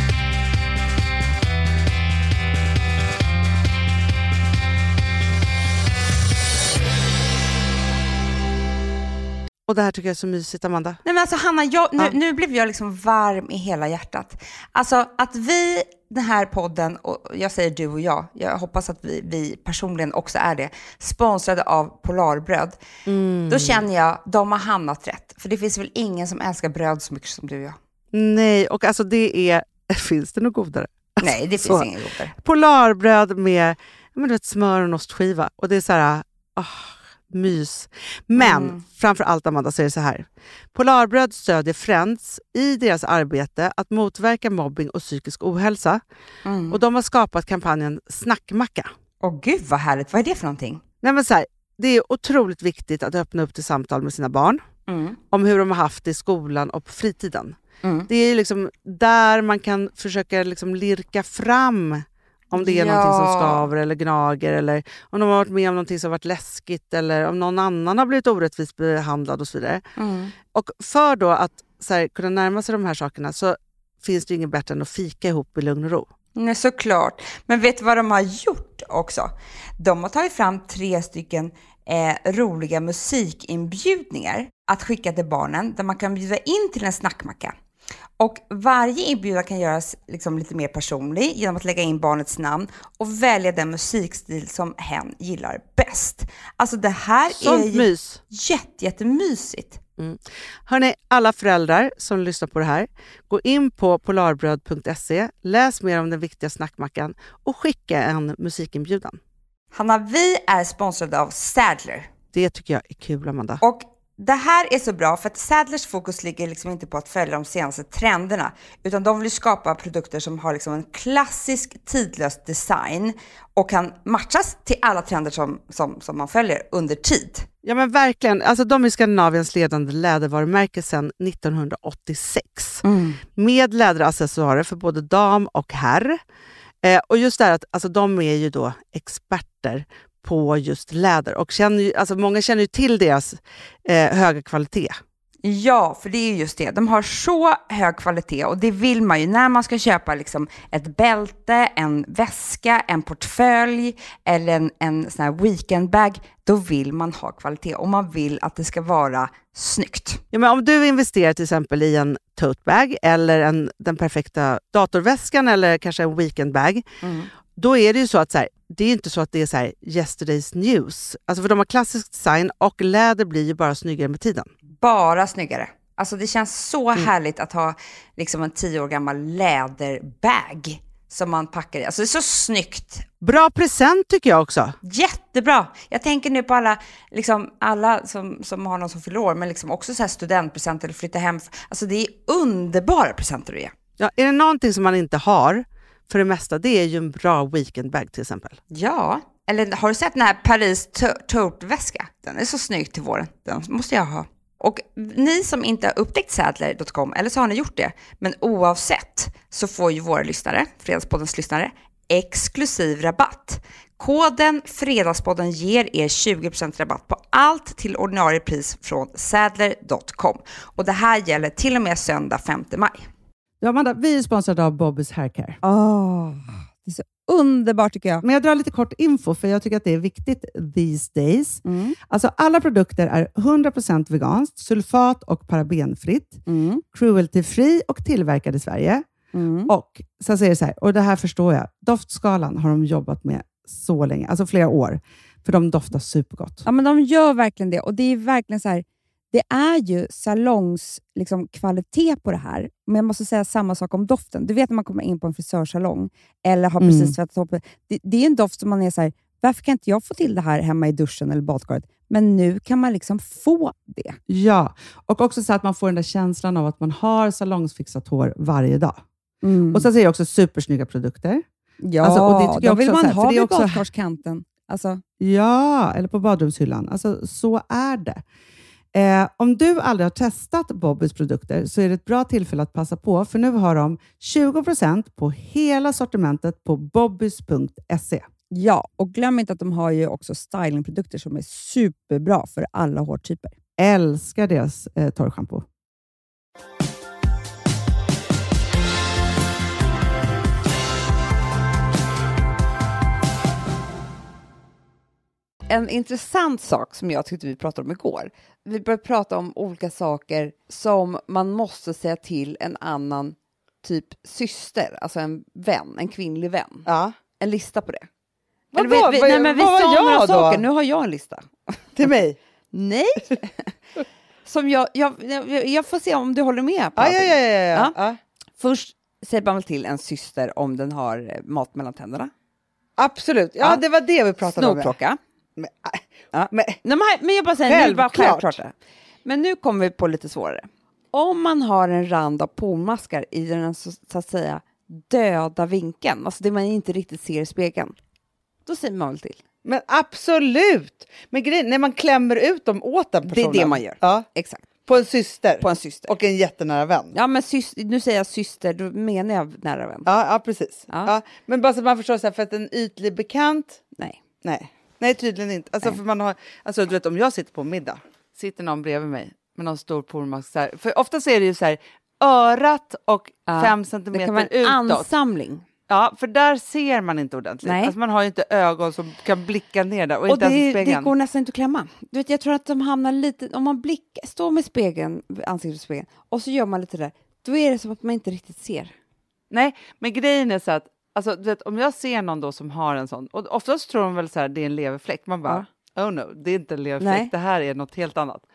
Och det här tycker jag är så mysigt, Amanda. Nej, men alltså Hanna, nu blev jag liksom varm i hela hjärtat. Alltså att vi, den här podden, och jag säger du och jag hoppas att vi personligen också är det, sponsrade av Polarbröd. Då känner jag, de har hamnat rätt. För det finns väl ingen som älskar bröd så mycket som du och jag. Nej, och alltså det är, finns det något godare? Nej, det finns inget godare. Polarbröd med smör och en ostskiva. Och det är så här, mys. Men framför allt, Amanda, så är det så här. Polarbröd stödjer Friends i deras arbete att motverka mobbing och psykisk ohälsa. Och de har skapat kampanjen Snackmacka. Åh gud vad härligt, vad är det för någonting? Nej, men så här, det är otroligt viktigt att öppna upp till samtal med sina barn om hur de har haft det i skolan och på fritiden. Det är liksom där man kan försöka liksom lirka fram om det är någonting som skaver eller gnager, eller om de har varit med om någonting som har varit läskigt, eller om någon annan har blivit orättvist behandlad och så vidare. Och för då att så här, kunna närma sig de här sakerna så finns det inget bättre än att fika ihop i lugn och ro. Nej, såklart. Men vet du vad de har gjort också? De har tagit fram 3 stycken roliga musikinbjudningar att skicka till barnen där man kan bjuda in till en snackmacka. Och varje inbjudan kan göras liksom lite mer personlig genom att lägga in barnets namn och välja den musikstil som hen gillar bäst. Alltså det här är jättemysigt. Hörrni, alla föräldrar som lyssnar på det här, gå in på polarbröd.se, läs mer om den viktiga snackmackan och skicka en musikinbjudan. Hanna, vi är sponsrade av Sadler. Det tycker jag är kul, Amanda. Och det här är så bra för att Sadlers fokus ligger liksom inte på att följa de senaste trenderna, utan de vill skapa produkter som har liksom en klassisk tidlös design och kan matchas till alla trender som man följer under tid. Ja, men verkligen. Alltså, de är Skandinaviens ledande lädervarumärke sedan 1986. Med läderaccessoarer för både dam och herr. Och just det här att alltså, de är ju då experter på just läder. Och många känner ju till deras höga kvalitet. Ja, för det är just det. De har så hög kvalitet och det vill man ju när man ska köpa liksom ett bälte, en väska, en portfölj eller en sån här weekendbag. Då vill man ha kvalitet och man vill att det ska vara snyggt. Ja, men om du investerar till exempel i en tote bag eller den perfekta datorväskan eller kanske en weekendbag, då är det ju så att så här, det är inte så att det är så här yesterday's news. Alltså för de har klassisk design och läder blir ju bara snyggare med tiden. Bara snyggare. Alltså det känns så härligt att ha liksom en 10 år gammal läderbag som man packar i. Alltså det är så snyggt. Bra present tycker jag också. Jättebra. Jag tänker nu på alla som har någon som fyller år, men liksom också så här studentpresenter eller flytta hem. Alltså det är underbara presenter att ge. Ja, är det någonting som man inte har för det mesta, det är ju en bra weekendbag till exempel. Ja, eller har du sett den här Paris tote-väska? Den är så snygg till våren. Den måste jag ha. Och ni som inte har upptäckt Sadler.com, eller så har ni gjort det, men oavsett så får ju våra lyssnare, Fredagspoddens lyssnare, exklusiv rabatt. Koden Fredagspodden ger er 20% rabatt på allt till ordinarie pris från Sadler.com. Och det här gäller till och med söndag 5 maj. Ja, Amanda, vi är sponsrade av Bobbys Haircare. Det är så underbart tycker jag. Men jag drar lite kort info för jag tycker att det är viktigt these days. Alltså alla produkter är 100% veganskt, sulfat och parabenfritt, cruelty-free och tillverkade i Sverige. Och så säger det så här, och det här förstår jag, doftskalan har de jobbat med så länge, alltså flera år, för de doftar supergott. Ja, men de gör verkligen det, och det är verkligen så här, det är ju salongs liksom, kvalitet på det här, men jag måste säga samma sak om doften. Du vet när man kommer in på en frisörsalong eller har precis tvättat upp, det är en doft som man är så här, varför kan inte jag få till det här hemma i duschen eller badkaret? Men nu kan man liksom få det. Ja, och också så att man får den där känslan av att man har salongsfixat hår varje dag. Och så säger jag också supersnygga produkter. Ja, alltså, och det tycker jag vill också, man så här, ha för det är vid också badkarskanten. Alltså. Ja, eller på badrumshyllan. Alltså, så är det. Om du aldrig har testat Bobbys produkter så är det ett bra tillfälle att passa på, för nu har de 20% på hela sortimentet på bobbys.se. Ja, och glöm inte att de har ju också stylingprodukter som är superbra för alla hårtyper. Älskar deras torrschampo. En intressant sak som jag tyckte vi pratade om igår. Vi började prata om olika saker som man måste säga till en annan typ syster, alltså en vän, en kvinnlig vän. Ja. En lista på det. Vad Eller var vi jag sa några då? saker, nu har jag en lista. Till mig? Nej. Som jag får se om du håller med på Ja, allting. ja. Först säger man väl till en syster om den har mat mellan tänderna. Absolut. Ja, det var det vi pratade om. Snorklocka. Men, Men jag bara säger, nu bara Självklart. självklart. Men nu kommer vi på lite svårare. Om man har en rand av pormaskar i den så att säga döda vinkeln, alltså det man inte riktigt ser i spegeln, då säger man väl till. men absolut. Men grejen, när man klämmer ut dem åt den personen. Det är det man gör. Ja. Exakt. På en syster. På en syster. Och en jättenära vän. Ja, men nu säger jag syster, då menar jag nära vän. Ja, precis. Ja. Ja. Men bara så att man förstår, så här, för att en ytlig bekant. Nej, tydligen inte. Alltså, för man har, alltså, du vet, om jag sitter på middag, sitter någon bredvid mig med någon stor pormask så här, för ofta är det ju så här örat och 5 centimeter det kan vara en utåt. ansamling. Ja, för där ser man inte ordentligt. Nej. Alltså, man har ju inte ögon som kan blicka ner där och Och inte ens i det spegeln. går nästan inte att klämma. Du vet, jag tror att de hamnar lite, om man står med spegeln, ansiktet i spegeln, och så gör man lite där, då är det som att man inte riktigt ser. Nej, men grejen är så att alltså, du vet, om jag ser någon då som har en sån, och oftast tror de väl så här, det är en leverfläck. Man bara, oh no, det är inte en leverfläck, Nej. det här är något helt annat.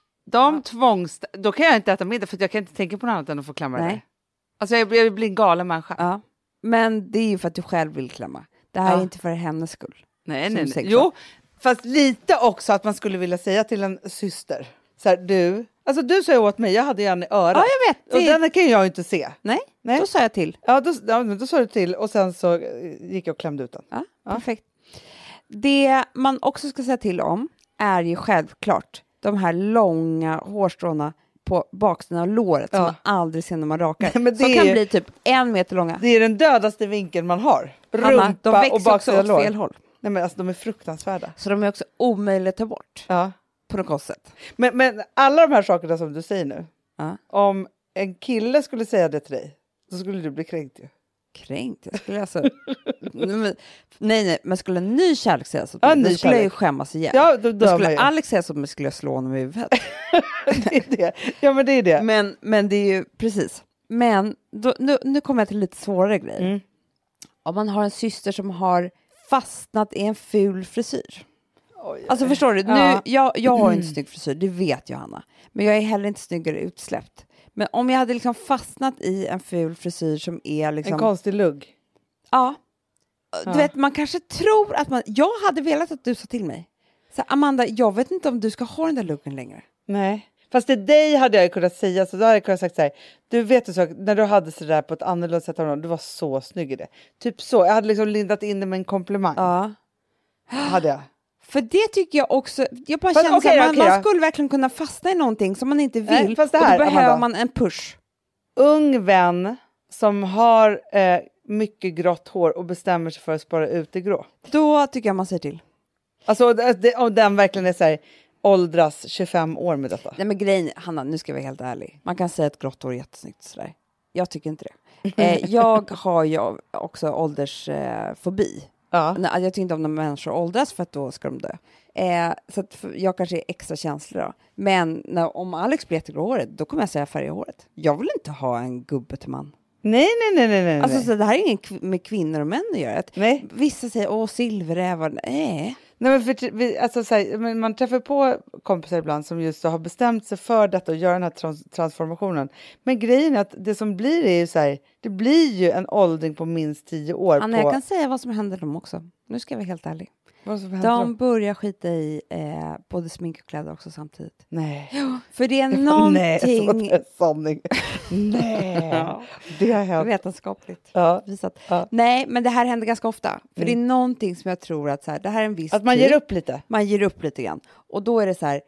Då kan jag inte äta middag, för jag kan inte tänka på något annat än att få klämma det där. Alltså jag blir en galen människa. Ja. Men det är ju för att du själv vill klämma. Det här är inte för hennes skull. Nej. Jo, fast lite också att man skulle vilja säga till en syster. Så här, du sa ju åt mig, jag hade ju en i örat. Ja, jag vet. Och den kan jag ju inte se. Nej, då sa jag till. Ja, då sa du till och sen så gick jag och klämde ut den. Ja, perfekt. Det man också ska säga till om är ju självklart de här långa hårstråna på baksidan av låret som man aldrig ser när man rakar. Nej, men det som kan bli typ 1 meter långa. Det är den dödaste vinkeln man har. Hanna, de Rumpa växer och baksida också åt lår. fel håll. Nej, men alltså de är fruktansvärda. Så de är också omöjliga att ta bort. Ja. På något konstigt sätt. Men alla de här sakerna som du säger nu. Ja. Om en kille skulle säga det till dig, så skulle du bli kränkt ju. Kränkt? Jag skulle alltså... nej, men skulle en ny kärlek säga så, Ja, då skulle jag ju skämmas igen. Ja, då dör man skulle ju. Alex säga så, skulle jag slå honom i huvudet. Det är det. Ja, men det är det. Men det är ju precis. Men nu kommer jag till lite svårare grejer. Om man har en syster som har fastnat i en ful frisyr. Alltså förstår du? Nu, jag har inte snygg frisyr, det vet jag, Hanna. Men jag är heller inte snyggare utsläppt. Men om jag hade liksom fastnat i en ful frisyr som är liksom... En konstig lugg. Ja. Du vet, man kanske tror att man... Jag hade velat att du sa till mig. Så Amanda, jag vet inte om du ska ha den där luggen längre. Nej. Fast till dig hade jag kunnat säga, så då hade jag kunnat sagt så här, du vet du så, när du hade så där på ett annorlunda sätt, du var så snygg i det. Typ så, jag hade liksom lindat in det med en komplimang. Ja. Hade jag. För det tycker jag också, jag bara Fast, känner okej, att okej, man skulle verkligen kunna fastna i någonting som man inte vill. Nej, fast det här, och då behöver Amanda. man en push. Ung vän som har mycket grått hår och bestämmer sig för att spara ut det grå. Då tycker jag man säger till. Alltså och den verkligen är så här, åldras 25 år med detta. Nej men grejen, Hanna, nu ska jag vara helt ärlig. Man kan säga att grått hår är jättesnyggt sådär. Jag tycker inte det. Jag har ju också åldersfobi. Ja. Jag tycker inte om när människor åldras för att då ska de dö. Så att jag kanske är extra känslig då. Men om Alex blir jättegrå håret, då kommer jag säga färga håret. Jag vill inte ha en gubbe till man. Nej. Alltså så det här är inget med kvinnor och män att göra. Nej. Vissa säger, silverrävar. Nej, men alltså, så här, men man träffar på kompisar ibland som just har bestämt sig för detta och gör den här transformationen. Men grejen är att det som blir är ju så här, det blir ju en åldring på minst 10 år. Anna, jag kan säga vad som händer dem också. Nu ska jag vara helt ärlig. Vad som händer De börjar skita i både smink och kläder också samtidigt. Nej. Ja, för det är någonting... Nej, det är sanning. Nej, ja. Det har hänt. Vetenskapligt visat. Ja. Nej, men det här händer ganska ofta. För det är någonting som jag tror att så här, det här är en viss att man tid. ger upp lite. Man ger upp lite grann. Och då är det så här,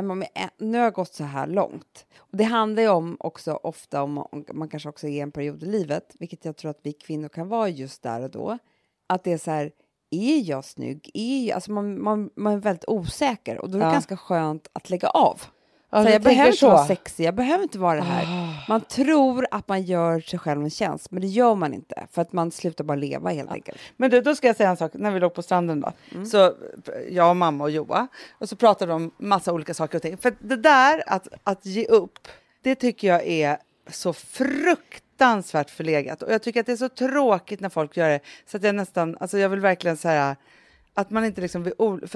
nu har jag gått så här långt. Och det handlar ju om också ofta om man kanske också är i en period i livet, vilket jag tror att vi kvinnor kan vara just där och då. Att det är så här, är jag snygg? Alltså man är väldigt osäker. Och då är det ganska skönt att lägga av. Ja, så jag behöver inte vara sexig, jag behöver inte vara det här. Man tror att man gör sig själv en tjänst, men det gör man inte. För att man slutar bara leva helt enkelt. Men då ska jag säga en sak. När vi låg på stranden då, så jag och mamma och Joa, och så pratade de om massa olika saker och ting. För det där att ge upp, det tycker jag är så fruktansvärt förlegat. Och jag tycker att det är så tråkigt när folk gör det. Så att jag nästan, alltså jag vill verkligen säga att man inte liksom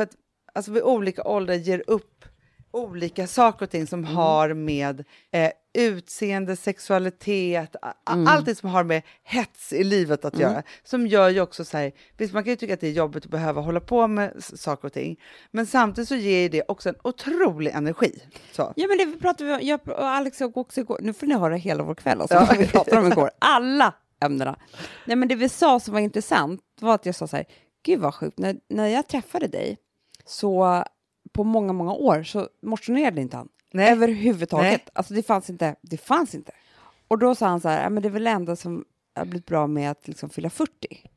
vid olika åldrar ger upp olika saker och ting som har med utseende, sexualitet, allting som har med hets i livet att göra. Som gör ju också så här, visst man kan ju tycka att det är jobbigt att behöva hålla på med saker och ting. Men samtidigt så ger det också en otrolig energi. Så. Ja men det pratade vi, jag och Alex också igår, nu får ni höra hela vår kväll alltså, vi pratade om igår, alla ämnena. Nej men det vi sa som var intressant var att jag sa så här, gud vad sjukt, när jag träffade dig så på många, många år så motionerade inte han. Nej. Överhuvudtaget. Nej. Alltså det fanns inte. Och då sa han så här, men det är väl det enda som har blivit bra med att liksom fylla 40.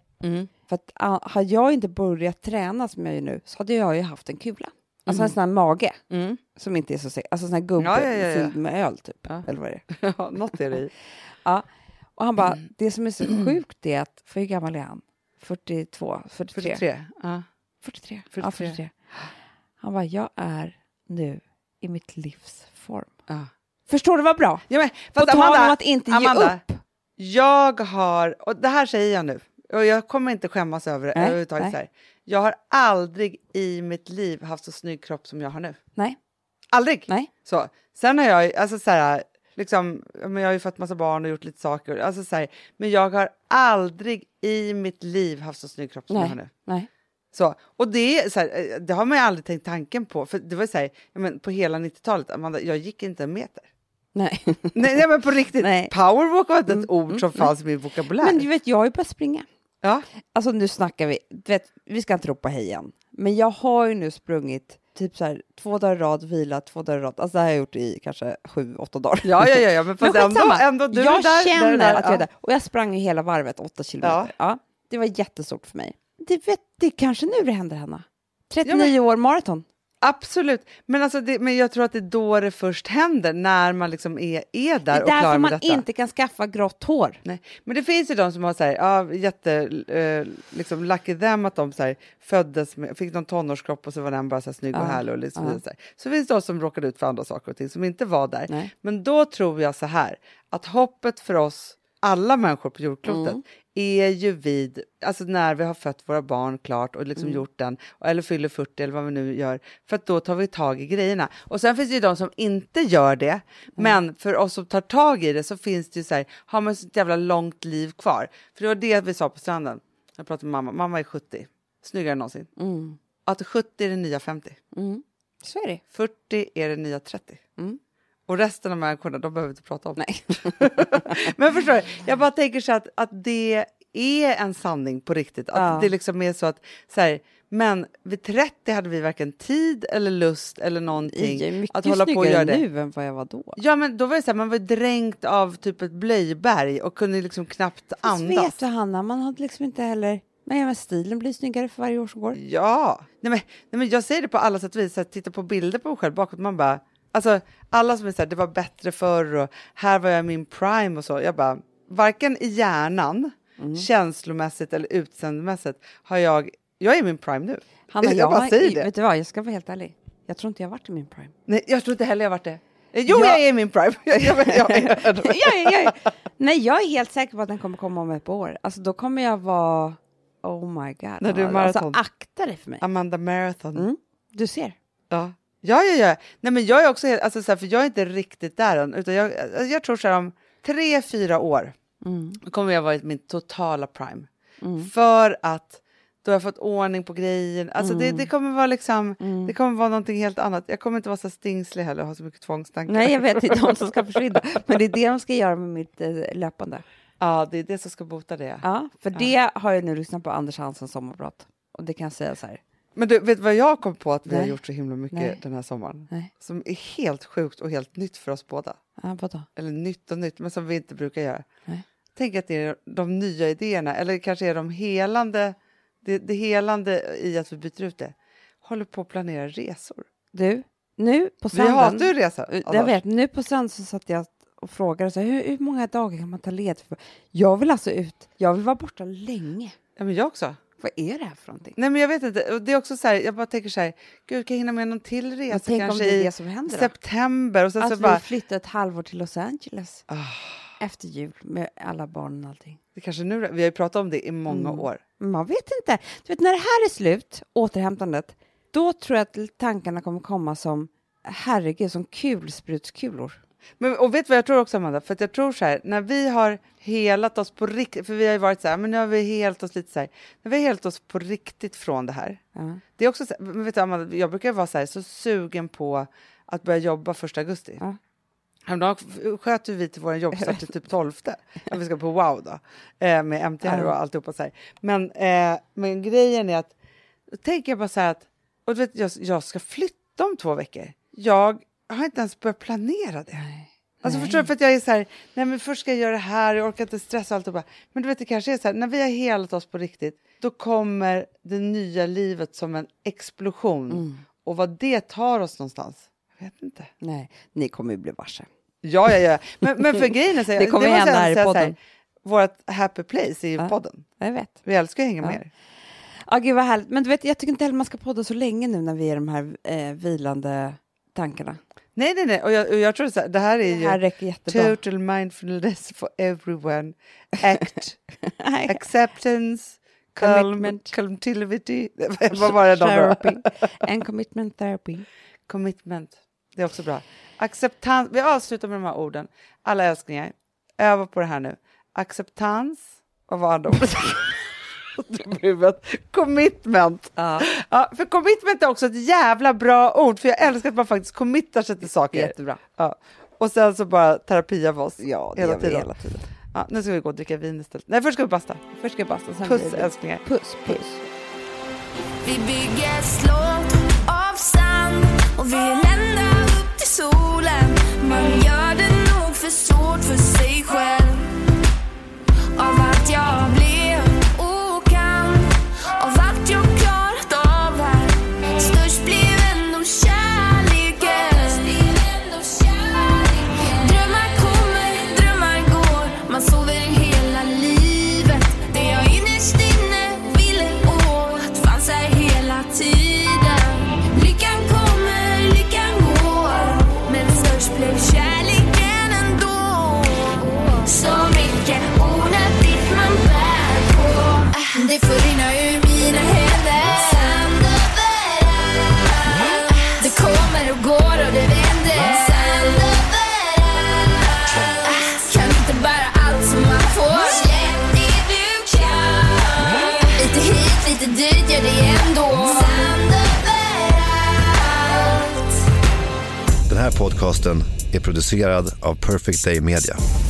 För att har jag inte börjat träna som jag gör nu så hade jag ju haft en kula. Alltså en sån här mage som inte är så sexig. Alltså en sån här gubbe fylld med öl typ. Ja. Eller vad är det? Ja, något är det i. Ja. Och han bara, det som är så sjukt är att, för hur gammal är han? 42, 43. 43. Ja. 43. Ja, 43. Han bara, jag är nu i mitt livsform. Förstår du vad bra? Ja, men, på tal om att inte ge upp. Jag har, och det här säger jag nu, och jag kommer inte skämmas över det överhuvudtaget. Så här. Jag har aldrig i mitt liv haft så snygg kropp som jag har nu. Nej. Aldrig. Nej. Så. Sen har jag, alltså så här, liksom, men jag har ju fått massa barn och gjort lite saker. Alltså så här, men jag har aldrig i mitt liv haft så snygg kropp som jag har nu. Nej. Så, och det, är så här, det har man ju aldrig tänkt tanken på. För det var så här, men på hela 90-talet, Amanda, jag gick inte en meter. Nej. nej men på riktigt. Nej. Powerwalk var inte ett ord som fanns i min vokabulär. Men du vet, jag har ju börjat springa. Ja. Alltså nu snackar vi, du vet, vi ska inte ropa hej igen. Men jag har ju nu sprungit typ så här 2 dagar i rad, vila 2 dagar i rad. Alltså det har jag gjort i kanske 7-8 dagar. Ja. Men fast ändå du jag är där. Känner att jag är där. Och jag sprang ju hela varvet, 8 kilometer. Ja. Det var jättestort för mig. Det är kanske nu det händer, Hanna. 39 år maraton. Absolut. Men, alltså men jag tror att det är då det först händer, när man liksom är där och klar med detta. Det är därför man inte kan skaffa grått hår. Nej. Men det finns ju de som har så här, liksom lucky them att de så här, föddes med, fick någon tonårskropp och så var den bara så här snygg och härlig och liksom så finns det de som råkade ut för andra saker och ting som inte var där. Nej. Men då tror jag så här, att hoppet för oss alla människor på jordklotet är ju vid, alltså när vi har fött våra barn klart och liksom gjort den, eller fyller 40 eller vad vi nu gör, för att då tar vi tag i grejerna. Och sen finns det ju de som inte gör det, men för oss som tar tag i det så finns det ju så här, har man så jävla långt liv kvar. För det var det vi sa på stranden. Jag pratade med mamma är 70, snyggare än någonsin. Att 70 är det nya 50. Så är det. 40 är det nya 30. Och resten av människorna, de behöver inte prata om. Nej. Men förstår du, jag bara tänker så att det är en sanning på riktigt. Att det liksom är så att så här, Men vid 30 hade vi varken tid eller lust eller någonting Jag är mycket att hålla på och göra det. nu än vad jag var då. Ja, men då var det så här, man var dränkt av typ ett blöjberg och kunde liksom knappt andas. Vet du, Hanna, man hade liksom inte heller... Men stilen blir snyggare för varje år som går. Ja, nej men jag säger det på alla sätt och vis. Titta på bilder på mig själv bakåt. Man bara, alltså alla som är så här, det var bättre förr och här var jag i min prime och så. Jag bara, varken i hjärnan, känslomässigt eller utseendemässigt har jag är i min prime nu. Hanna, jag bara säger det. Vet du vad, jag ska vara helt ärlig. Jag tror inte jag har varit i min prime. Nej, jag tror inte heller jag har varit det. Jo, jag är i min prime. Nej, jag är helt säker på att den kommer komma om ett par år. Alltså då kommer jag vara... Oh my god. När du är maraton. Alltså akta dig för mig. Amanda Marathon. Du ser. Ja. Nej, men jag är också helt, alltså så här, för jag är inte riktigt där än, utan jag tror så här om 3-4 år kommer jag vara i min totala prime. För att då har jag fått ordning på grejen. Alltså det kommer vara liksom, det kommer vara någonting helt annat. Jag kommer inte vara så stingslig heller och ha så mycket tvångstankar. Nej, jag vet inte om som ska försvinna. Men det är det de ska göra med mitt löpande. Ja, det är det som ska bota det. Ja, för det har jag nu lyssnat på Anders Hanssons sommarprat. Och det kan jag säga så här. Men du, vet vad jag kom på att vi har gjort så himla mycket den här sommaren? Nej. Som är helt sjukt och helt nytt för oss båda. Ja, vadå? Eller nytt, men som vi inte brukar göra. Nej. Tänk att det är de nya idéerna, eller kanske är de helande, det helande i att vi byter ut det. Håller på att planera resor. Du, nu på stranden... Vi hatar ju resa. Jag vet, nu på stranden så satt jag och frågade så här, hur många dagar kan man ta led för? Jag vill alltså ut, jag vill vara borta länge. Ja, men jag också. Vad är det här för någonting? Nej, men jag vet inte. Och det är också så här, jag bara tänker så här, gud, kan jag hinna med någon till resa kanske det är det som händer, i september? Och sen att så vi bara... flyttar ett halvår till Los Angeles. Efter jul med alla barnen och allting. Det kanske nu, vi har ju pratat om det i många år. Man vet inte. Du vet, när det här är slut, återhämtandet, då tror jag att tankarna kommer komma som, herregud, som kulsprutskulor. Men, och vet du vad jag tror också, Amanda? För att jag tror så här, när vi har helat oss på riktigt, för vi har ju varit så här, men nu har vi helat oss lite så här, när vi har helat oss på riktigt från det här. Det är också så här, men vet du, Amanda, jag brukar vara så här, så sugen på att börja jobba 1 augusti. Då sköt vi till vår jobbstart till typ 12. När vi ska på Wow då. Med MTR och alltihopa så här. Men grejen är att, då tänker jag bara så här att, och du vet, jag ska flytta om 2 veckor. Jag har inte ens börjat planera det. Alltså förstår du, för att jag är så här, nej men först ska jag göra det här, jag orkar inte stressa och allt. Men du vet, det kanske är så här, när vi har helat oss på riktigt, då kommer det nya livet som en explosion. Och vad det tar oss någonstans, jag vet inte. Nej, ni kommer ju bli varse. Ja. Men för grejen är så här, det kommer hända här i podden. Vårt happy place är ju podden. Jag vet. Vi älskar att hänga med er. Ja, gud vad härligt. Men du vet, jag tycker inte heller man ska podda så länge nu när vi är de här vilande tankarna. Nej. Och jag tror så här, det här är det här räcker jättebra. Total mindfulness for everyone. Acceptance, commitment, community. Vad var det då? Therapy. And commitment therapy. Commitment. Det är också bra. Acceptans. Vi avslutar med de här orden. Alla älsklingar. Öva på det här nu. Acceptans. Vad var det? Commitment. Ja, för commitment är också ett jävla bra ord. För jag älskar att man faktiskt committar sig till saker. Jättebra. Ja. Och sen så bara terapi av oss. Ja, det hela tiden. Ja, nu ska vi gå och dricka vin istället. Nej, först ska vi basta. Sen puss älsklingar. Puss. Vi bygger slott av sand och vi ländar upp till solen. Man gör det nog för svårt för sig själv. Av allt jag blev och kan, av allt jag klarat av här, störst blev ändå kärleken. Drömmar kommer, drömmar går, man sover hela livet. Det jag innerst inne ville åt fanns här hela tiden. Lyckan kommer, lyckan går, men störst blev kärleken ändå. Så mycket onödigt man bär på, det får rinna ur mina händer. Sand överallt, det kommer och går och det vänder. Sand överallt, kan inte bära allt som man får. Släpp det du kan, lite hit, lite dit, gör det ändå. Sand överallt. Den här podcasten är producerad av Perfect Day Media.